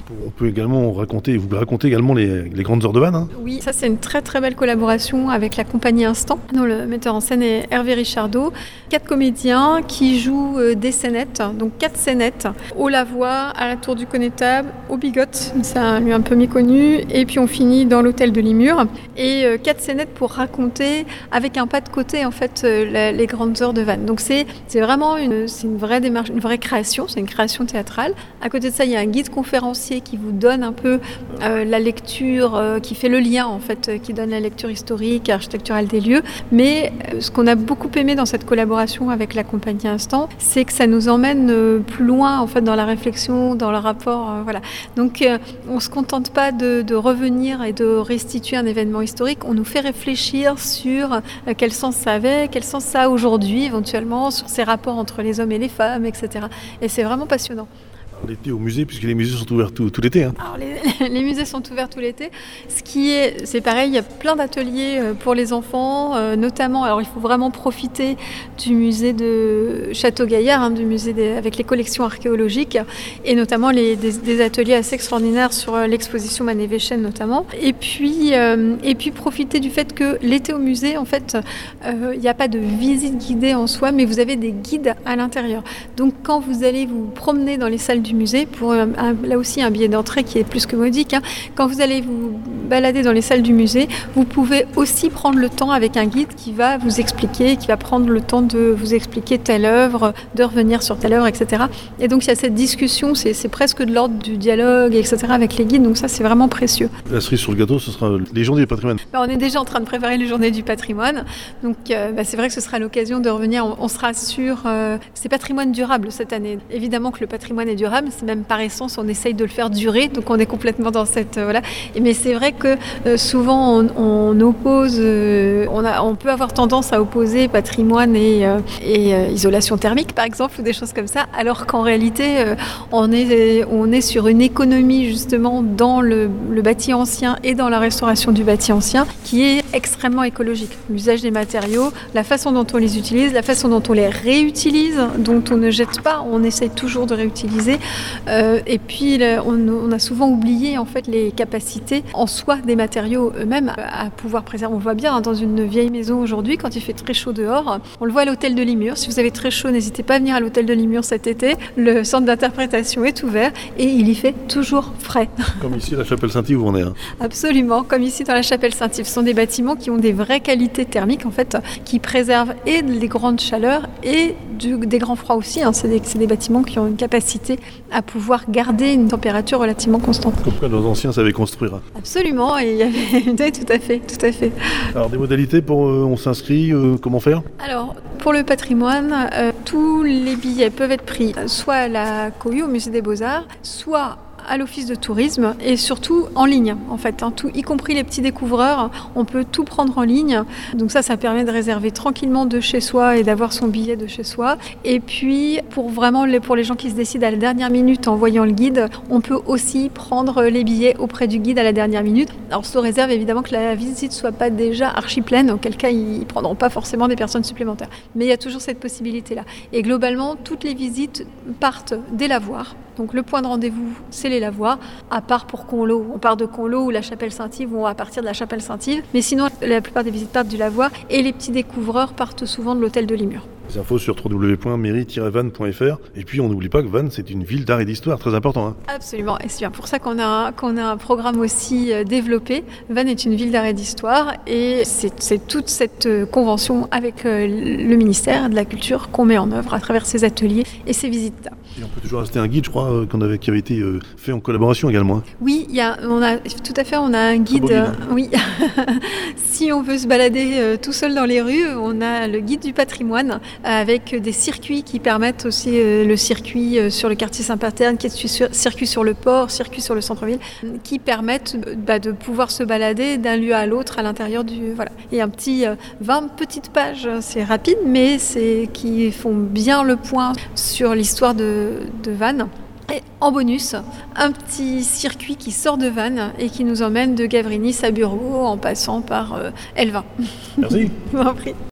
On peut également vous racontez également les grandes heures de Vannes. Hein. Oui, ça c'est une très très belle collaboration avec la compagnie Instant, dont le metteur en scène est Hervé Richardot. 4 comédiens qui jouent des scénettes, donc 4 scénettes, au Lavoie, à la Tour du Connétable, au Bigote, c'est un lieu un peu méconnu, et puis on finit dans l'hôtel de Limur. Et 4 scénettes pour raconter avec un pas de côté en fait les grandes heures de Vannes. Donc c'est vraiment une vraie démarche, une vraie création, c'est une création théâtrale. À côté de ça, il y a un guide conférencier qui vous donne un peu la lecture, qui fait le lien en fait, qui donne la lecture historique, architecturale des lieux. Mais ce qu'on a beaucoup aimé dans cette collaboration avec la compagnie Instant, c'est que ça nous emmène plus loin en fait dans la réflexion, dans le rapport, voilà. Donc on se contente pas de revenir et de restituer un événement historique, on nous fait réfléchir sur quel sens ça avait, quel sens ça a aujourd'hui éventuellement, sur ces rapports entre les hommes et les femmes, etc. Et c'est vraiment passionnant. L'été au musée, puisque les musées sont ouverts tout l'été. Hein. Alors les musées sont ouverts tout l'été. C'est pareil, il y a plein d'ateliers pour les enfants, notamment. Alors il faut vraiment profiter du musée de Château-Gaillard, hein, du musée avec les collections archéologiques, et notamment des ateliers assez extraordinaires sur l'exposition Manet-Weschen notamment. Et puis profiter du fait que l'été au musée, en fait, il n'y a pas de visite guidée en soi, mais vous avez des guides à l'intérieur. Donc quand vous allez vous promener dans les salles du musée, pour là aussi un billet d'entrée qui est plus que modique. Hein. Quand vous allez vous balader dans les salles du musée, vous pouvez aussi prendre le temps avec un guide qui va vous expliquer, qui va prendre le temps de vous expliquer telle œuvre, de revenir sur telle œuvre, etc. Et donc il y a cette discussion, c'est presque de l'ordre du dialogue, etc. avec les guides, donc ça c'est vraiment précieux. La cerise sur le gâteau, ce sera les Journées du patrimoine. On est déjà en train de préparer les Journées du patrimoine, donc c'est vrai que ce sera l'occasion de revenir, on sera sur c'est patrimoine durable cette année. Évidemment que le patrimoine est durable, c'est même par essence, on essaye de le faire durer, donc on est complètement dans cette... voilà. Mais c'est vrai que souvent on oppose, on peut avoir tendance à opposer patrimoine et isolation thermique par exemple, ou des choses comme ça, alors qu'en réalité on est sur une économie justement dans le bâti ancien et dans la restauration du bâti ancien qui est extrêmement écologique. L'usage des matériaux, la façon dont on les utilise, la façon dont on les réutilise, dont on ne jette pas, on essaye toujours de réutiliser. Et puis on a souvent oublié en fait les capacités en soi des matériaux eux-mêmes à pouvoir préserver. On le voit bien hein, dans une vieille maison aujourd'hui, quand il fait très chaud dehors, on le voit à l'hôtel de Limur. Si vous avez très chaud, n'hésitez pas à venir à l'hôtel de Limur cet été. Le centre d'interprétation est ouvert et il y fait toujours frais. Comme ici à la Chapelle Saint-Yves où on est. Hein. Absolument, comme ici dans la Chapelle Saint-Yves. Ce sont des bâtiments qui ont des vraies qualités thermiques en fait, qui préservent et des grandes chaleurs et des grands froids aussi. Hein. C'est des bâtiments qui ont une capacité à pouvoir garder une température relativement constante. Comme quoi nos anciens savaient construire. Hein. Absolument, et il y avait tout à fait. Alors des modalités pour on s'inscrit, comment faire ? Alors pour le patrimoine, tous les billets peuvent être pris soit à la Cohue, au Musée des Beaux-Arts, soit à l'office de tourisme et surtout en ligne en fait, hein, tout, y compris les petits découvreurs, on peut tout prendre en ligne, donc ça permet de réserver tranquillement de chez soi et d'avoir son billet de chez soi. Et puis pour les gens qui se décident à la dernière minute en voyant le guide, on peut aussi prendre les billets auprès du guide à la dernière minute. Alors sous réserve évidemment que la visite soit pas déjà archi pleine, auquel cas ils prendront pas forcément des personnes supplémentaires, mais il y a toujours cette possibilité là. Et globalement toutes les visites partent des lavoirs. Donc le point de rendez-vous, c'est les lavoirs, à part pour Conlo. On part de Conlo ou la Chapelle Saint-Yves, ou on va partir de la Chapelle Saint-Yves. Mais sinon, la plupart des visites partent du lavoir et les petits découvreurs partent souvent de l'hôtel de Limur. Les infos sur www.mairie-vannes.fr. Et puis on n'oublie pas que Vannes, c'est une ville d'art et d'histoire, très important. Hein. Absolument, et c'est bien pour ça qu'on a un programme aussi développé. Vannes est une ville d'art et d'histoire, et c'est toute cette convention avec le ministère de la Culture qu'on met en œuvre à travers ces ateliers et ces visites-là. Et on peut toujours rester un guide, je crois, qui avait été fait en collaboration également. Oui, on a un guide. Oui, si on veut se balader tout seul dans les rues, on a le guide du patrimoine avec des circuits qui permettent aussi le circuit sur le quartier Saint-Paterne, qui est circuit sur le port, circuit sur le centre-ville, qui permettent de pouvoir se balader d'un lieu à l'autre à l'intérieur du... Voilà. Et un petit 20 petites pages, c'est rapide, mais qui font bien le point sur l'histoire de Vannes. Et en bonus, un petit circuit qui sort de Vannes et qui nous emmène de Gavrinis à Burgos en passant par Elvin. Merci. Je vous en prie.